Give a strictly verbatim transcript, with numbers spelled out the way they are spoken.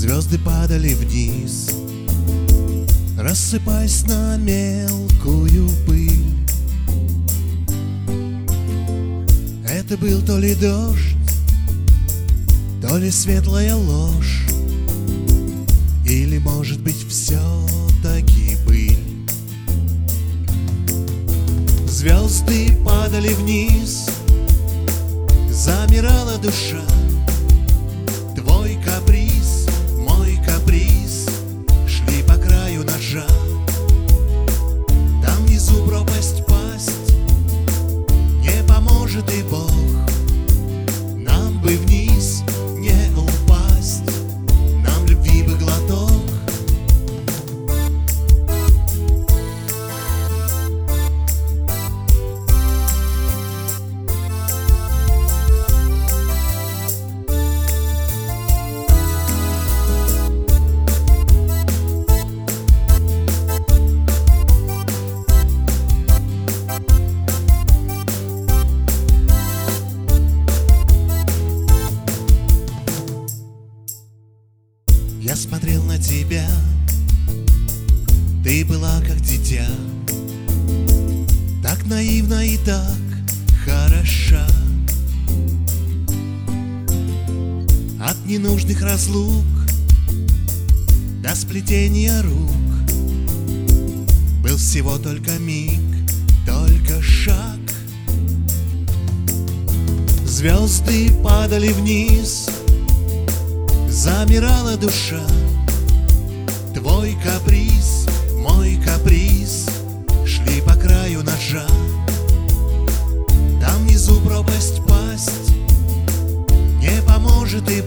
Звезды падали вниз, рассыпаясь на мелкую пыль. Это был то ли дождь, то ли светлая ложь, или, может быть, все-таки пыль. Звезды падали вниз, замирала душа. Твой каприз, мой каприз шли по краю ножа. Там внизу пропасть пасть, не поможет и Бог. Нам бы вниз не упасть, нам любви бы глоток. Я смотрел на тебя, ты была как дитя, так наивна и так хороша. От ненужных разлук до сплетения рук был всего только миг, только шаг. Звезды падали вниз, замирала душа. Твой каприз, мой каприз шли по краю ножа. Там внизу пропасть пасть, не поможет и